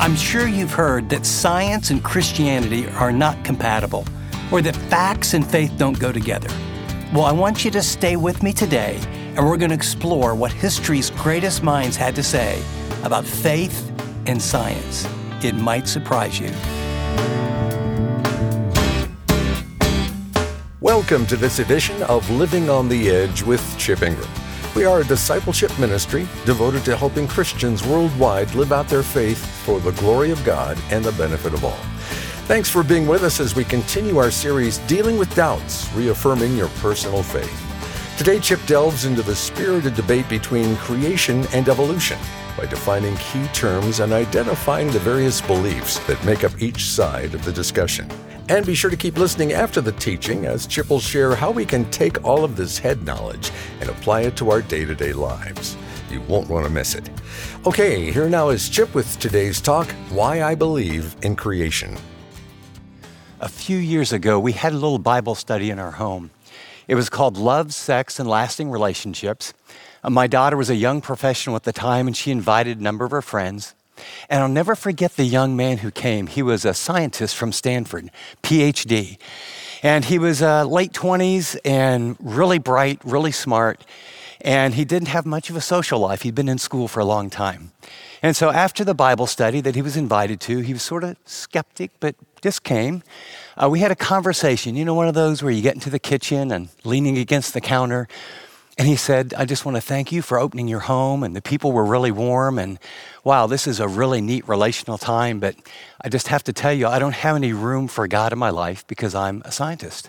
I'm sure you've heard that science and Christianity are not compatible, or that facts and faith don't go together. Well, I want you to stay with me today, and we're going to explore what history's greatest minds had to say about faith and science. It might surprise you. Welcome to this edition of Living on the Edge with Chip Ingram. We are a discipleship ministry devoted to helping Christians worldwide live out their faith for the glory of God and the benefit of all. Thanks for being with us as we continue our series, Dealing with Doubts, Reaffirming Your Personal Faith. Today, Chip delves into the spirited debate between creation and evolution by defining key terms and identifying the various beliefs that make up each side of the discussion. And be sure to keep listening after the teaching as Chip will share how we can take all of this head knowledge and apply it to our day-to-day lives. You won't want to miss it. Okay, here now is Chip with today's talk, Why I Believe in Creation. A few years ago, we had a little Bible study in our home. It was called Love, Sex, and Lasting Relationships. My daughter was a young professional at the time, and she invited a number of her friends. And I'll never forget the young man who came. He was a scientist from Stanford, PhD. And he was late 20s and really bright, really smart. And he didn't have much of a social life. He'd been in school for a long time. And so after the Bible study that he was invited to, he was sort of skeptic, but just came. We had a conversation, one of those where you get into the kitchen and leaning against the counter. And he said, I just want to thank you for opening your home, and the people were really warm, and wow, this is a really neat relational time, but I just have to tell you, I don't have any room for God in my life because I'm a scientist.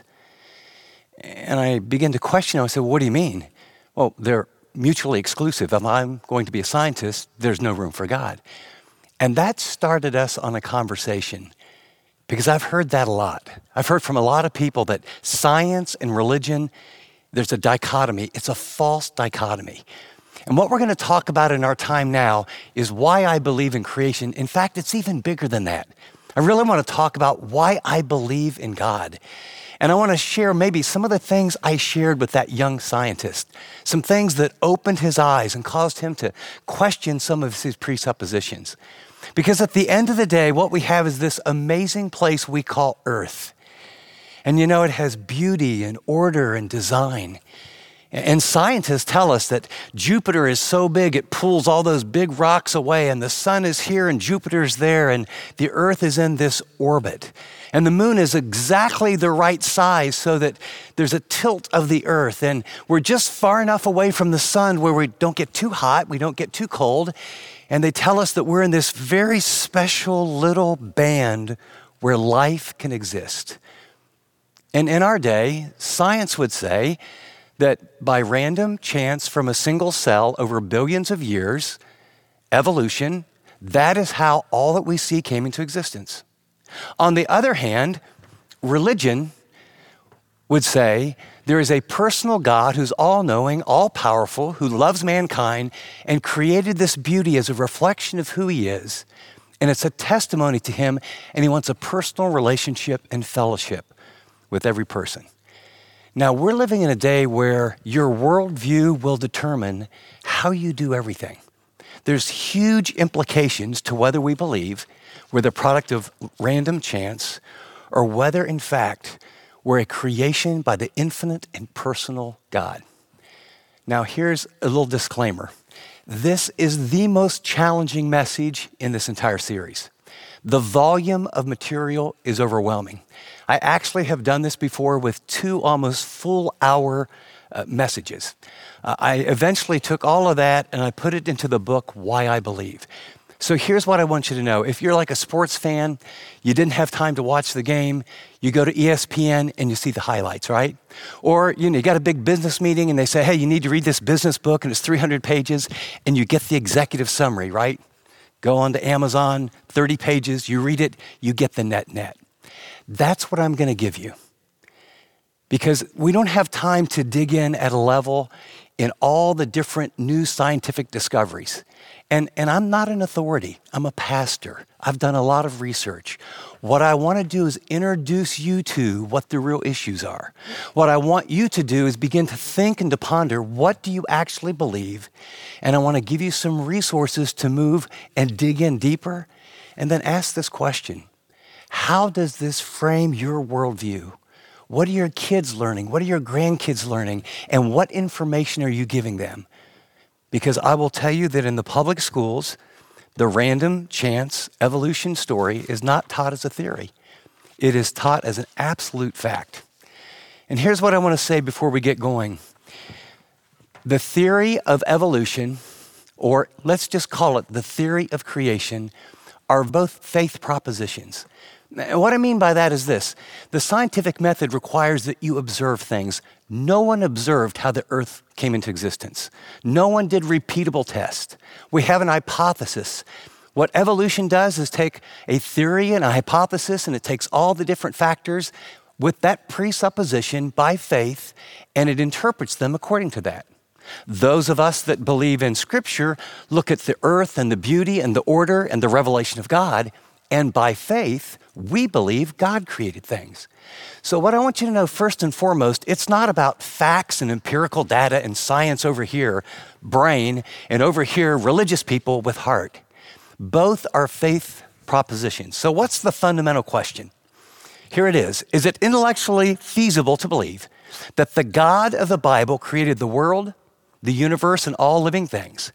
And I began to question him. I said, well, what do you mean? Well, they're mutually exclusive. If I'm going to be a scientist, there's no room for God. And that started us on a conversation because I've heard that a lot. I've heard from a lot of people that science and religion, there's a dichotomy. It's a false dichotomy. And what we're going to talk about in our time now is why I believe in creation. In fact, it's even bigger than that. I really want to talk about why I believe in God. And I want to share maybe some of the things I shared with that young scientist, some things that opened his eyes and caused him to question some of his presuppositions. Because at the end of the day, what we have is this amazing place we call Earth. And it has beauty and order and design. And scientists tell us that Jupiter is so big, it pulls all those big rocks away, and the sun is here and Jupiter's there, and the Earth is in this orbit. And the moon is exactly the right size so that there's a tilt of the Earth, and we're just far enough away from the sun where we don't get too hot, we don't get too cold, and they tell us that we're in this very special little band where life can exist. And in our day, science would say that by random chance from a single cell over billions of years, evolution, that is how all that we see came into existence. On the other hand, religion would say there is a personal God who's all-knowing, all-powerful, who loves mankind and created this beauty as a reflection of who he is. And it's a testimony to him, and he wants a personal relationship and fellowship with every person. Now, we're living in a day where your worldview will determine how you do everything. There's huge implications to whether we believe we're the product of random chance or whether, in fact, we're a creation by the infinite and personal God. Now, here's a little disclaimer. This is the most challenging message in this entire series. The volume of material is overwhelming. I actually have done this before with 2 almost full-hour messages. I eventually took all of that and I put it into the book, Why I Believe. So here's what I want you to know. If you're like a sports fan, you didn't have time to watch the game, you go to ESPN and you see the highlights, right? Or you got a big business meeting and they say, hey, you need to read this business book and it's 300 pages and you get the executive summary, right? Go on to Amazon, 30 pages, you read it, you get the net. That's what I'm going to give you. Because we don't have time to dig in at a level in all the different new scientific discoveries. And I'm not an authority. I'm a pastor. I've done a lot of research. What I want to do is introduce you to what the real issues are. What I want you to do is begin to think and to ponder, what do you actually believe? And I want to give you some resources to move and dig in deeper And then ask this question: how does this frame your worldview? What are your kids learning? What are your grandkids learning? And what information are you giving them? Because I will tell you that in the public schools, the random chance evolution story is not taught as a theory. It is taught as an absolute fact. And here's what I want to say before we get going. The theory of evolution, or let's just call it the theory of creation, are both faith propositions. And what I mean by that is this: the scientific method requires that you observe things. No one observed how the earth came into existence. No one did repeatable tests. We have an hypothesis. What evolution does is take a theory and a hypothesis, and it takes all the different factors with that presupposition by faith, and it interprets them according to that. Those of us that believe in Scripture look at the earth and the beauty and the order and the revelation of God, and by faith, we believe God created things. So what I want you to know first and foremost, it's not about facts and empirical data and science over here, brain, and over here, religious people with heart. Both are faith propositions. So what's the fundamental question? Here it is. Is it intellectually feasible to believe that the God of the Bible created the world, the universe, and all living things?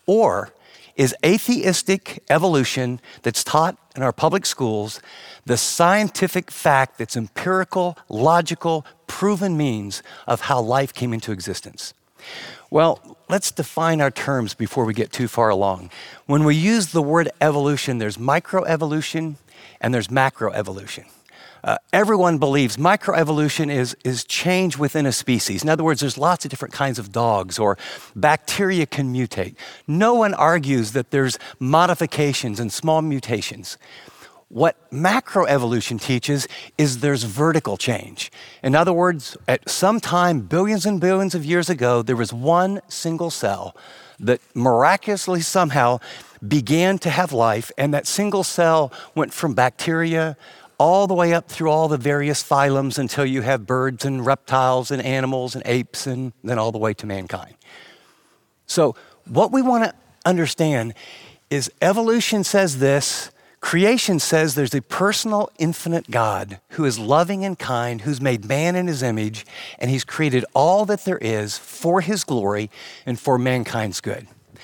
Or is atheistic evolution that's taught in our public schools the scientific fact that's empirical, logical, proven means of how life came into existence? Well, let's define our terms before we get too far along. When we use the word evolution, there's microevolution and there's macroevolution. Everyone believes microevolution is change within a species. In other words, there's lots of different kinds of dogs, or bacteria can mutate. No one argues that there's modifications and small mutations. What macroevolution teaches is there's vertical change. In other words, at some time, billions and billions of years ago, there was one single cell that miraculously somehow began to have life, and that single cell went from bacteria all the way up through all the various phylums until you have birds and reptiles and animals and apes, and then all the way to mankind. So what we want to understand is evolution says this: creation says there's a personal, infinite God who is loving and kind, who's made man in his image, and he's created all that there is for his glory and for mankind's good.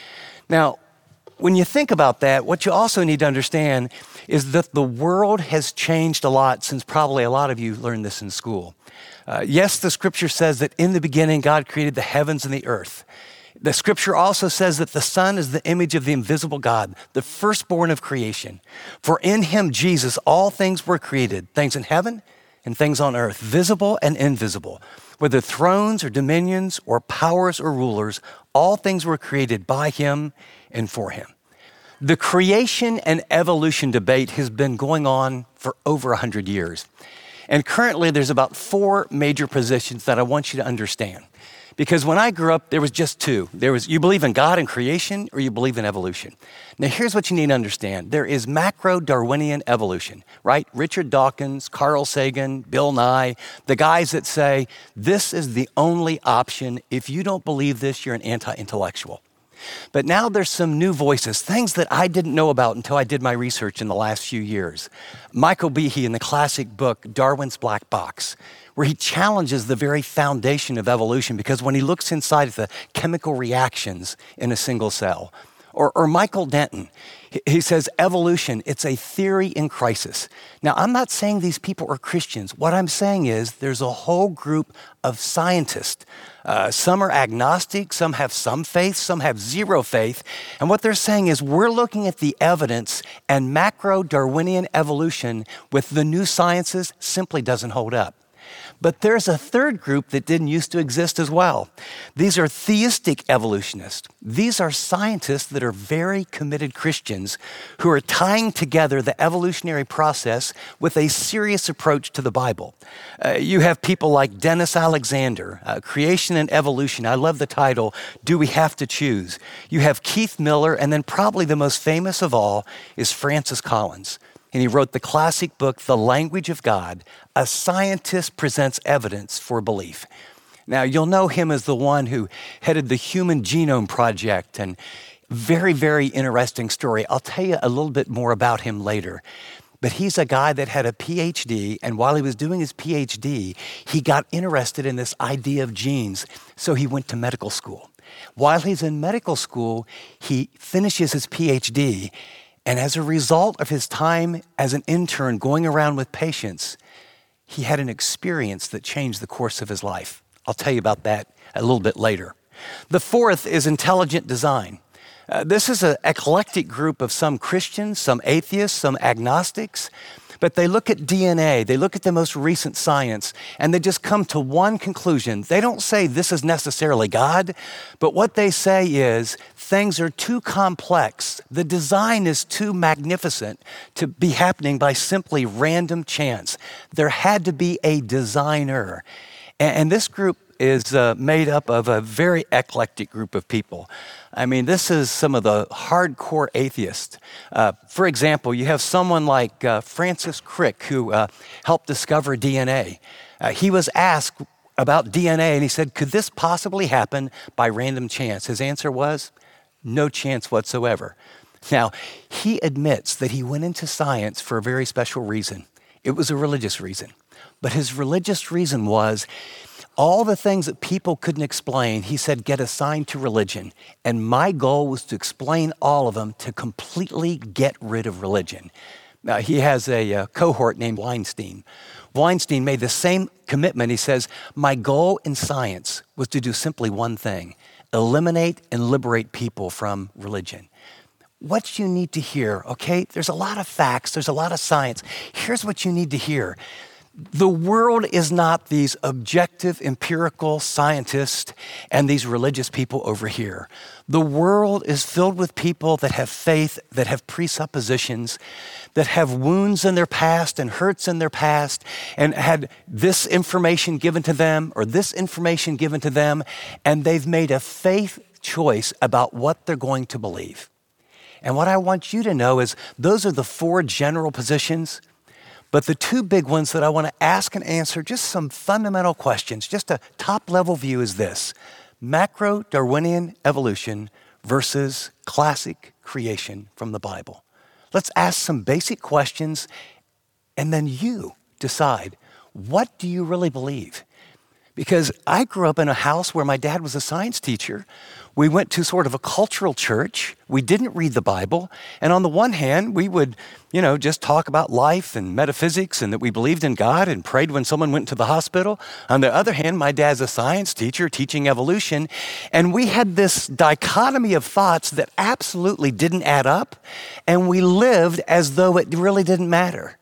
Now, when you think about that, what you also need to understand is that the world has changed a lot since probably a lot of you learned this in school. Yes, the scripture says that in the beginning, God created the heavens and the earth. The scripture also says that the Son is the image of the invisible God, the firstborn of creation. For in him, Jesus, all things were created, things in heaven and things on earth, visible and invisible. Whether thrones or dominions or powers or rulers, all things were created by him and for him. The creation and evolution debate has been going on for over 100 years. And currently there's about 4 major positions that I want you to understand. Because when I grew up, there was just 2. There was, you believe in God and creation, or you believe in evolution. Now here's what you need to understand. There is macro-Darwinian evolution, right? Richard Dawkins, Carl Sagan, Bill Nye, the guys that say, this is the only option. If you don't believe this, you're an anti-intellectual. But now there's some new voices, things that I didn't know about until I did my research in the last few years. Michael Behe in the classic book, Darwin's Black Box, where he challenges the very foundation of evolution, because when he looks inside the chemical reactions in a single cell. Or Michael Denton, he says evolution, it's a theory in crisis. Now, I'm not saying these people are Christians. What I'm saying is there's a whole group of scientists. Some are agnostic, some have some faith, some have zero faith. And what they're saying is we're looking at the evidence, and macro-Darwinian evolution with the new sciences simply doesn't hold up. But there's a third group that didn't used to exist as well. These are theistic evolutionists. These are scientists that are very committed Christians who are tying together the evolutionary process with a serious approach to the Bible. You have people like Dennis Alexander, Creation and Evolution. I love the title, Do We Have to Choose? You have Keith Miller, and then probably the most famous of all is Francis Collins. And he wrote the classic book, The Language of God, A Scientist Presents Evidence for Belief. Now, you'll know him as the one who headed the Human Genome Project, and Very, very interesting story. I'll tell you a little bit more about him later. But he's a guy that had a PhD, and while he was doing his PhD, he got interested in this idea of genes, so he went to medical school. While he's in medical school, he finishes his PhD, and as a result of his time as an intern going around with patients, he had an experience that changed the course of his life. I'll tell you about that a little bit later. The fourth is intelligent design. This is an eclectic group of some Christians, some atheists, some agnostics, but they look at DNA, they look at the most recent science, and they just come to one conclusion. They don't say this is necessarily God, but what they say is things are too complex. The design is too magnificent to be happening by simply random chance. There had to be a designer. And this group is made up of a very eclectic group of people. I mean, this is some of the hardcore atheists. For example, you have someone like Francis Crick, who helped discover DNA. He was asked about DNA, and he said, could this possibly happen by random chance? His answer was, no chance whatsoever. Now, he admits that he went into science for a very special reason. It was a religious reason. But his religious reason was, all the things that people couldn't explain, he said, get assigned to religion. And my goal was to explain all of them to completely get rid of religion. He has a cohort named Weinstein. Weinstein made the same commitment. He says, my goal in science was to do simply one thing, eliminate and liberate people from religion. What you need to hear, okay? There's a lot of facts, there's a lot of science. Here's what you need to hear. The world is not these objective, empirical scientists and these religious people over here. The world is filled with people that have faith, that have presuppositions, that have wounds in their past and hurts in their past, and had this information given to them or this information given to them, and they've made a faith choice about what they're going to believe. And what I want you to know is those are the four general positions. But the two big ones that I want to ask and answer, just some fundamental questions, just a top-level view is this: macro-Darwinian evolution versus classic creation from the Bible. Let's ask some basic questions, and then you decide, what do you really believe? Because I grew up in a house where my dad was a science teacher. We went to sort of a cultural church. We didn't read the Bible. And on the one hand, we would, just talk about life and metaphysics and that we believed in God and prayed when someone went to the hospital. On the other hand, my dad's a science teacher teaching evolution. And we had this dichotomy of thoughts that absolutely didn't add up. And we lived as though it really didn't matter.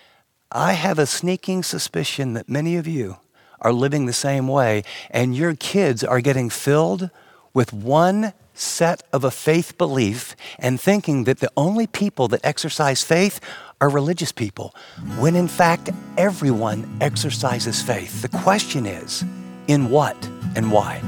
I have a sneaking suspicion that many of you are living the same way, and your kids are getting filled with one set of a faith belief and thinking that the only people that exercise faith are religious people, when in fact everyone exercises faith. The question is, in what and why?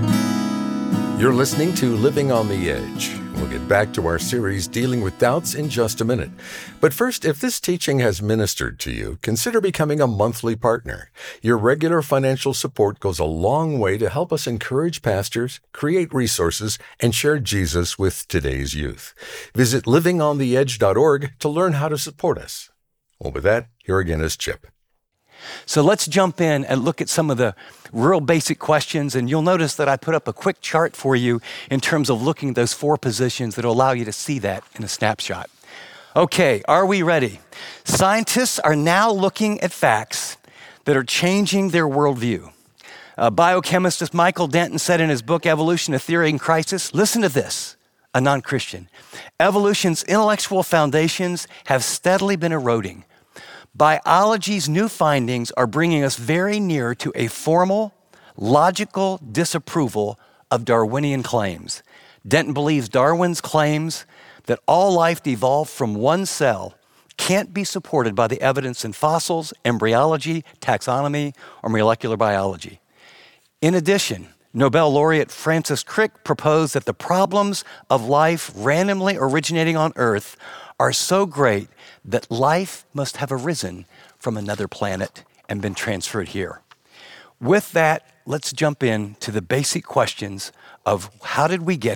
You're listening to Living on the Edge. We'll get back to our series dealing with doubts in just a minute. But first, if this teaching has ministered to you, consider becoming a monthly partner. Your regular financial support goes a long way to help us encourage pastors, create resources, and share Jesus with today's youth. Visit livingontheedge.org to learn how to support us. Well, with that, here again is Chip. So let's jump in and look at some of the real basic questions. And you'll notice that I put up a quick chart for you in terms of looking at those four positions that will allow you to see that in a snapshot. Okay, are we ready? Scientists are now looking at facts that are changing their worldview. Biochemist Michael Denton said in his book, Evolution, A Theory in Crisis, listen to this, a non-Christian. Evolution's intellectual foundations have steadily been eroding. Biology's new findings are bringing us very near to a formal, logical disapproval of Darwinian claims. Denton believes Darwin's claims that all life evolved from one cell can't be supported by the evidence in fossils, embryology, taxonomy, or molecular biology. In addition, Nobel laureate Francis Crick proposed that the problems of life randomly originating on Earth are so great that life must have arisen from another planet and been transferred here. With that, let's jump in to the basic questions of how did we get here?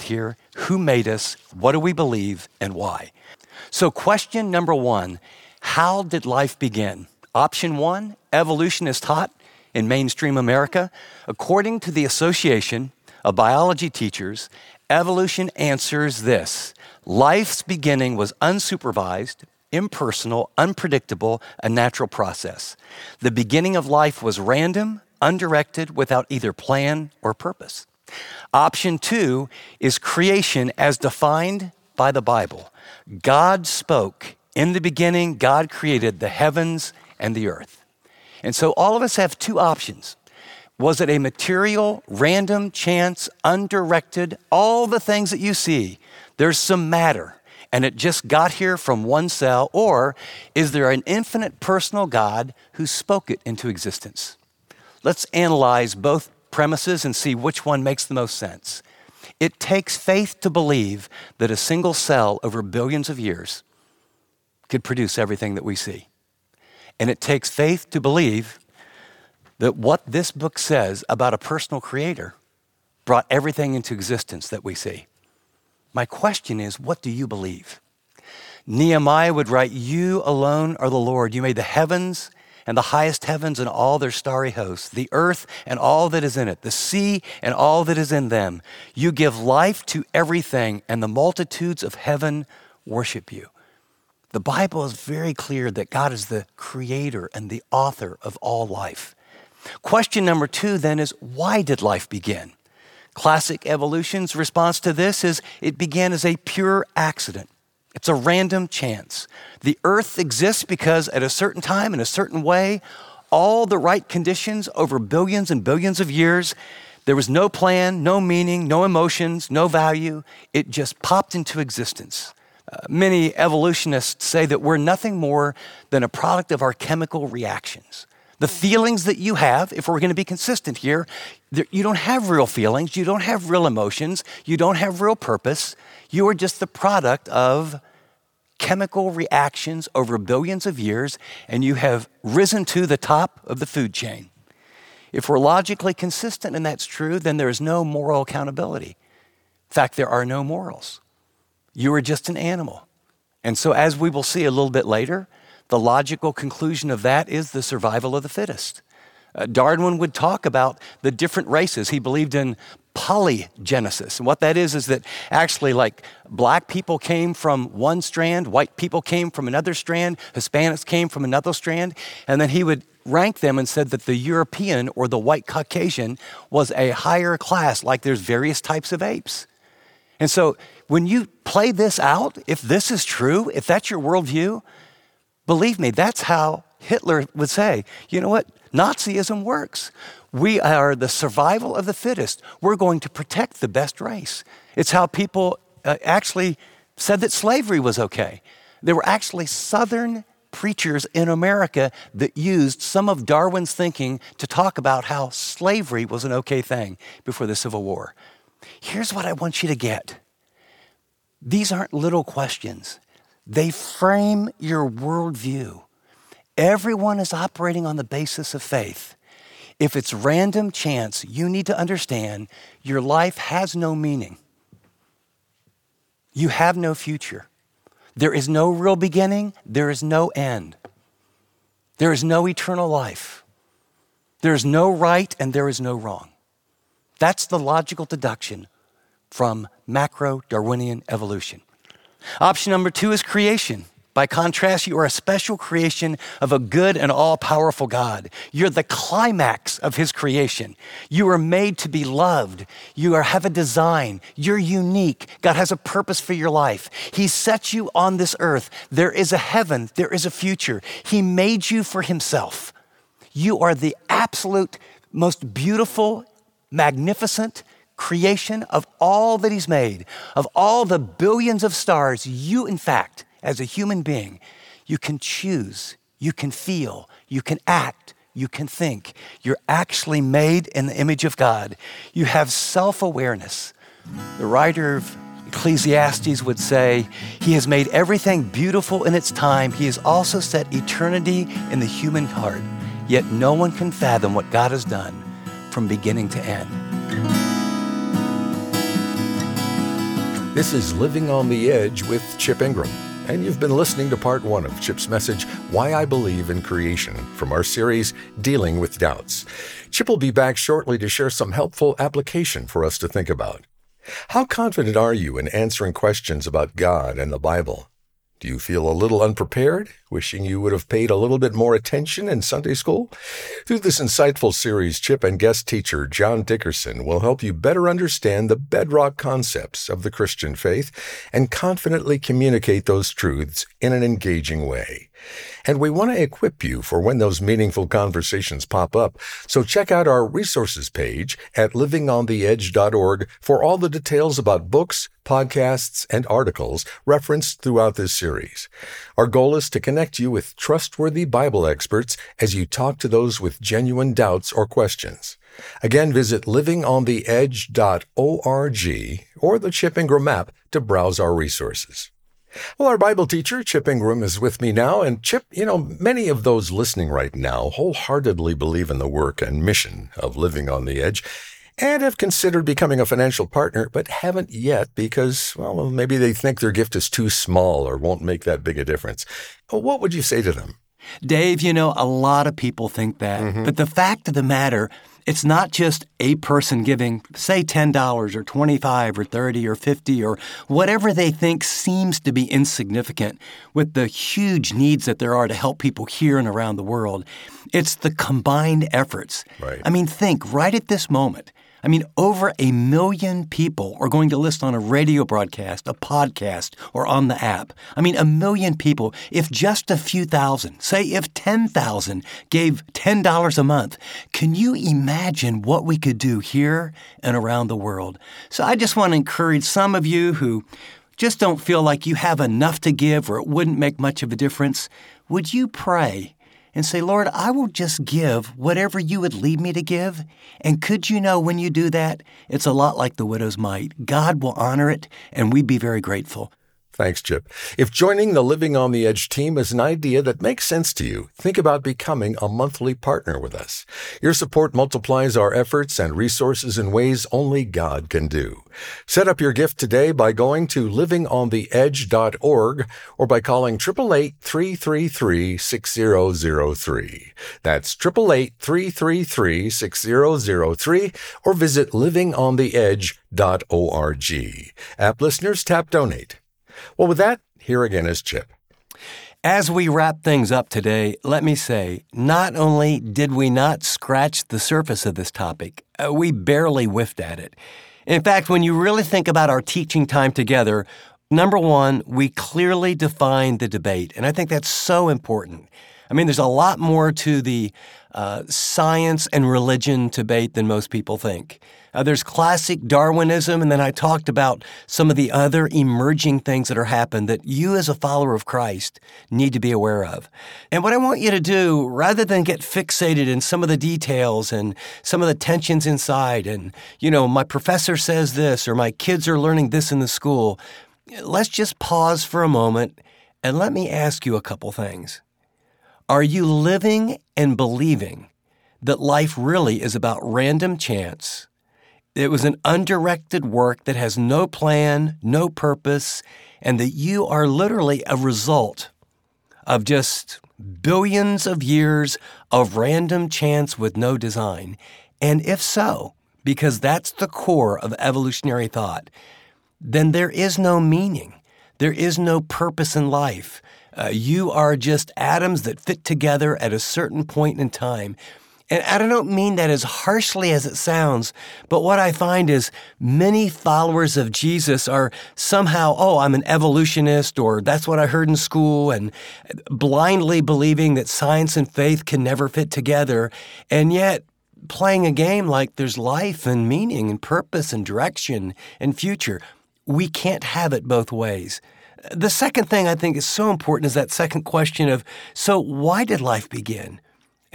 Who made us? What do we believe? And why? So question number one, how did life begin? Option one, evolution is taught in mainstream America. According to the Association of Biology Teachers, evolution answers this: life's beginning was unsupervised, impersonal, unpredictable, a natural process. The beginning of life was random, undirected, without either plan or purpose. Option two is creation as defined by the Bible. God spoke. In the beginning, God created the heavens and the earth. And so all of us have two options. Was it a material, random, chance, undirected, all the things that you see? There's some matter, and it just got here from one cell, or is there an infinite personal God who spoke it into existence? Let's analyze both premises and see which one makes the most sense. It takes faith to believe that a single cell over billions of years could produce everything that we see. And it takes faith to believe that what this book says about a personal creator brought everything into existence that we see. My question is, what do you believe? Nehemiah would write, "You alone are the Lord. You made the heavens and the highest heavens and all their starry hosts, the earth and all that is in it, the sea and all that is in them. You give life to everything, and the multitudes of heaven worship you." The Bible is very clear that God is the creator and the author of all life. Question number two then is, why did life begin? Classic evolution's response to this is it began as a pure accident. It's a random chance. The earth exists because at a certain time, in a certain way, all the right conditions over billions and billions of years, there was no plan, no meaning, no emotions, no value. It just popped into existence. Many evolutionists say that we're nothing more than a product of our chemical reactions. The feelings that you have, if we're going to be consistent here, you don't have real feelings, you don't have real emotions, you don't have real purpose. You are just the product of chemical reactions over billions of years, and you have risen to the top of the food chain. If we're logically consistent and that's true, then there is no moral accountability. In fact, there are no morals. You are just an animal. And so as we will see a little bit later, the logical conclusion of that is the survival of the fittest. Darwin would talk about the different races. He believed in polygenesis. And what that is that actually like black people came from one strand, white people came from another strand, Hispanics came from another strand, and then he would rank them and said that the European or the white Caucasian was a higher class, like there's various types of apes. And so when you play this out, if this is true, if that's your worldview, believe me, that's how Hitler would say, you know what? Nazism works. We are the survival of the fittest. We're going to protect the best race. It's how people actually said that slavery was okay. There were actually Southern preachers in America that used some of Darwin's thinking to talk about how slavery was an okay thing before the Civil War. Here's what I want you to get. These aren't little questions. They frame your worldview. Everyone is operating on the basis of faith. If it's random chance, you need to understand your life has no meaning. You have no future. There is no real beginning. There is no end. There is no eternal life. There is no right and there is no wrong. That's the logical deduction from macro-Darwinian evolution. Option number two is creation. By contrast, you are a special creation of a good and all-powerful God. You're the climax of his creation. You are made to be loved. You have a design. You're unique. God has a purpose for your life. He set you on this earth. There is a heaven. There is a future. He made you for himself. You are the absolute most beautiful, magnificent creation of all that he's made. Of all the billions of stars, you, in fact, as a human being, you can choose, you can feel, you can act, you can think. You're actually made in the image of God. You have self-awareness. The writer of Ecclesiastes would say, he has made everything beautiful in its time. He has also set eternity in the human heart. Yet no one can fathom what God has done from beginning to end. This is Living on the Edge with Chip Ingram, and you've been listening to part one of Chip's message, Why I Believe in Creation, from our series, Dealing with Doubts. Chip will be back shortly to share some helpful application for us to think about. How confident are you in answering questions about God and the Bible? Do you feel a little unprepared, wishing you would have paid a little bit more attention in Sunday school? Through this insightful series, Chip and guest teacher John Dickerson will help you better understand the bedrock concepts of the Christian faith and confidently communicate those truths in an engaging way. And we want to equip you for when those meaningful conversations pop up. So check out our resources page at livingontheedge.org for all the details about books, podcasts, and articles referenced throughout this series. Our goal is to connect you with trustworthy Bible experts as you talk to those with genuine doubts or questions. Again, visit livingontheedge.org or the Chip Ingram app to browse our resources. Well, our Bible teacher, Chip Ingram, is with me now. And Chip, many of those listening right now wholeheartedly believe in the work and mission of Living on the Edge and have considered becoming a financial partner, but haven't yet because, well, maybe they think their gift is too small or won't make that big a difference. What would you say to them? Dave, a lot of people think that. But the fact of the matter, it's not just a person giving, say, $10 or $25 or $30 or $50 or whatever they think seems to be insignificant with the huge needs that there are to help people here and around the world. It's the combined efforts. Right. Think right at this moment. Over 1 million people are going to listen on a radio broadcast, a podcast, or on the app. 1 million people. If just a few thousand, say if 10,000 gave $10 a month, can you imagine what we could do here and around the world? So I just want to encourage some of you who just don't feel like you have enough to give or it wouldn't make much of a difference. Would you pray and say, Lord, I will just give whatever you would lead me to give? And could you know when you do that, it's a lot like the widow's mite. God will honor it, and we'd be very grateful. Thanks, Chip. If joining the Living on the Edge team is an idea that makes sense to you, think about becoming a monthly partner with us. Your support multiplies our efforts and resources in ways only God can do. Set up your gift today by going to livingontheedge.org or by calling 888-333-6003. That's 888-333-6003 or visit livingontheedge.org. App listeners, tap donate. Well, with that, here again is Chip. As we wrap things up today, let me say, not only did we not scratch the surface of this topic, we barely whiffed at it. In fact, when you really think about our teaching time together, number one, we clearly defined the debate, and I think that's so important. There's a lot more to the science and religion debate than most people think. There's classic Darwinism, and then I talked about some of the other emerging things that are happening that you as a follower of Christ need to be aware of. And what I want you to do, rather than get fixated in some of the details and some of the tensions inside, and, my professor says this, or my kids are learning this in the school, let's just pause for a moment and let me ask you a couple things. Are you living and believing that life really is about random chance? It was an undirected work that has no plan, no purpose, and that you are literally a result of just billions of years of random chance with no design? And if so, because that's the core of evolutionary thought, then there is no meaning. There is no purpose in life. You are just atoms that fit together at a certain point in time. And I don't mean that as harshly as it sounds, but what I find is many followers of Jesus are somehow, I'm an evolutionist, or that's what I heard in school, and blindly believing that science and faith can never fit together, and yet playing a game like there's life and meaning and purpose and direction and future. We can't have it both ways. The second thing I think is so important is that second question of, so why did life begin?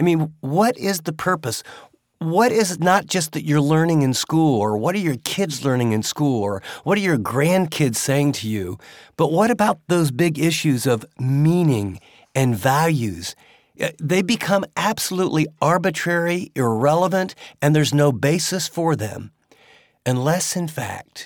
What is the purpose? What is it not just that you're learning in school, or what are your kids learning in school, or what are your grandkids saying to you? But what about those big issues of meaning and values? They become absolutely arbitrary, irrelevant, and there's no basis for them. Unless, in fact,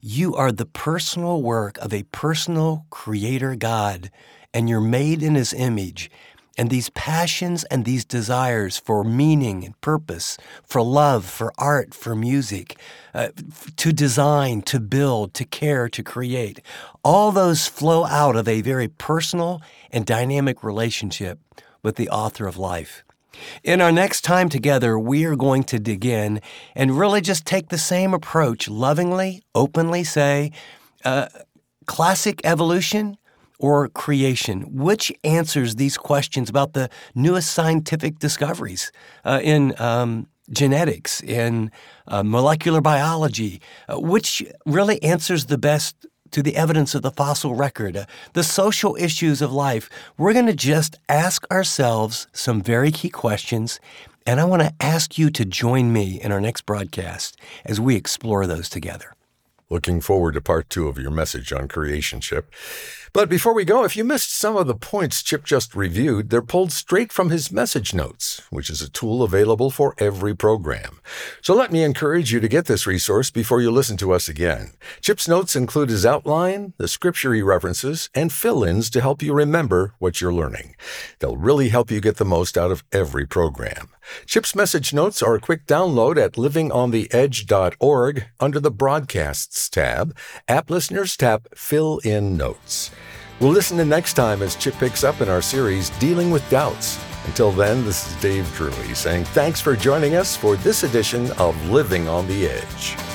You are the personal work of a personal creator God, and you're made in his image. And these passions and these desires for meaning and purpose, for love, for art, for music, to design, to build, to care, to create, all those flow out of a very personal and dynamic relationship with the author of life. In our next time together, we are going to dig in and really just take the same approach, lovingly, openly say, classic evolution or creation? Which answers these questions about the newest scientific discoveries in genetics, in molecular biology? Which really answers the best to the evidence of the fossil record, the social issues of life? We're going to just ask ourselves some very key questions, and I want to ask you to join me in our next broadcast as we explore those together. Looking forward to part 2 of your message on creation, Chip. But before we go, if you missed some of the points Chip just reviewed, they're pulled straight from his message notes, which is a tool available for every program. So let me encourage you to get this resource before you listen to us again. Chip's notes include his outline, the scripture he references, and fill-ins to help you remember what you're learning. They'll really help you get the most out of every program. Chip's message notes are a quick download at livingontheedge.org under the Broadcasts tab. App Listeners tap Fill in Notes. We'll listen in next time as Chip picks up in our series, Dealing with Doubts. Until then, this is Dave Drury saying thanks for joining us for this edition of Living on the Edge.